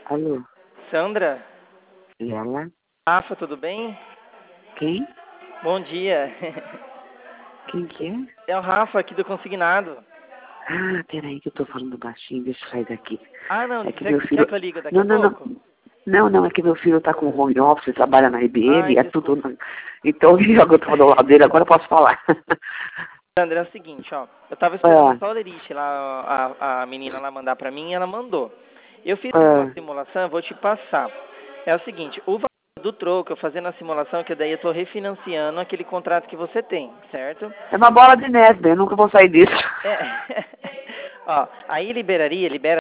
Alô? Sandra? E ela? Rafa, tudo bem? Quem? Bom dia. Quem que é? É o Rafa aqui do Consignado. Ah, peraí que eu tô falando baixinho, deixa eu sair daqui. Ah, não, É que quer meu filho... que eu ligue daqui Não, a não, não. pouco? Não, é que meu filho tá com home office, trabalha na IBM, Ai, é tudo... desculpa. Então, eu tô do lado dele, agora eu posso falar. Sandra, é o seguinte, ó. Eu tava esperando Ah, só o Lerite lá, a menina lá mandar pra mim e ela mandou. Eu fiz uma ah, simulação, eu vou te passar. É o seguinte, o valor do troco, eu fazendo a simulação, que daí eu tô refinanciando aquele contrato que você tem, certo? é uma bola de neve, eu nunca vou sair disso. É. Ó, aí libera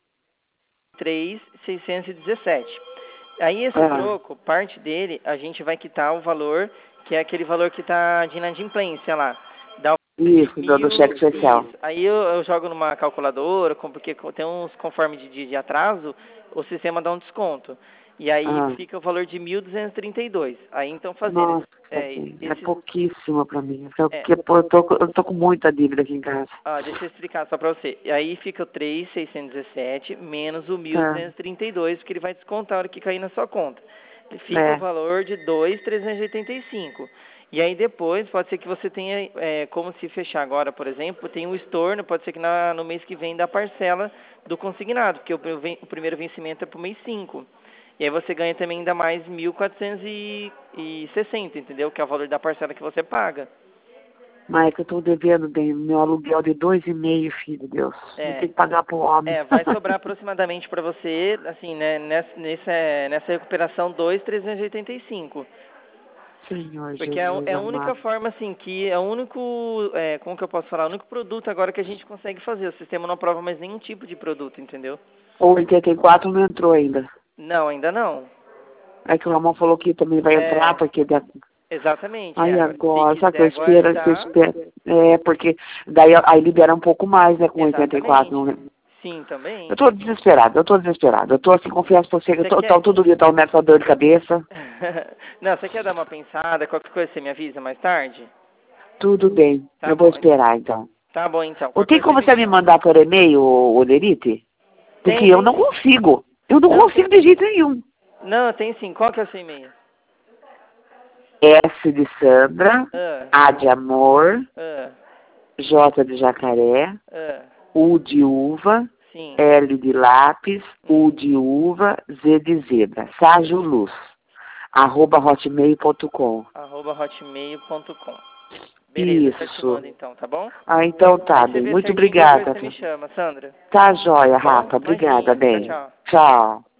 3.617. Aí esse Ah, troco, parte dele, a gente vai quitar o valor, que é aquele valor que tá de inadimplência lá. Dá o valor de isso, do cheque especial. Isso. Aí eu jogo numa calculadora, porque tem uns conforme de atraso, o sistema dá um desconto. E aí Ah, fica o valor de 1.232. Aí então fazendo nossa, bem, é esses... pouquíssimo pra mim. É, Porque, pô, eu tô com muita dívida aqui em casa. deixa eu explicar só pra você. E aí fica o 3.617 menos o Tá, 1.232, porque ele vai descontar a hora que cair na sua conta. Fica o é. valor de 2.385. E aí depois pode ser que você tenha, como se fechar agora, por exemplo, tem um estorno, pode ser que no mês que vem da parcela do consignado, porque o primeiro vencimento é pro mês 5. E aí você ganha também ainda mais 1.460, entendeu? Que é o valor da parcela que você paga. Mas é que eu tô devendo meu aluguel de 2,5, filho de Deus. Eu É, tenho que pagar pro homem. vai sobrar aproximadamente para você, assim, né, nessa recuperação 2.385. Senhor Porque Jesus é a única amado. forma, assim, que é o único, como que eu posso falar, o único produto agora que a gente consegue fazer. O sistema não aprova mais nenhum tipo de produto, entendeu? O 84 não entrou ainda. Não, ainda não. É que o Ramon falou que também vai entrar, É, porque... exatamente. Aí Agora, se agora, sabe o que quiser eu espero? Que eu aguardar, espero. É, porque daí aí libera um pouco mais, né, com 84. exatamente. Não... Sim, também. Eu tô desesperado, eu tô desesperado. Eu tô assim, confesso pra você que eu Você tô quer... todo dia tá uma dor de cabeça. Não, você quer dar uma pensada? Qualquer coisa você me avisa mais tarde? Tudo bem, Tá eu vou bom. esperar então. Tá bom, então. Ou Qualquer tem coisa você como me você me chama. mandar por e-mail, o Lerite? Porque Tem, eu tem não sim. consigo. Eu não Não, consigo tem de sim. jeito nenhum. Não, tem sim. Qual que é o seu e-mail? S de Sandra, Ah, A de amor, ah, J de jacaré, ah. U de uva, Sim. L de lápis, U de uva, Z de zebra. Ságio Luz, @hotmail.com. @hotmail.com. Beleza, eu já te Isso. mando então, tá bom? Ah, então Aí tá, você bem. vê Muito certinho, qualquer coisa obrigada. você me chama, Sandra. Tá joia, Tá bom? Rafa. Obrigada, Imagina. Tchau, bem. tchau. Tchau.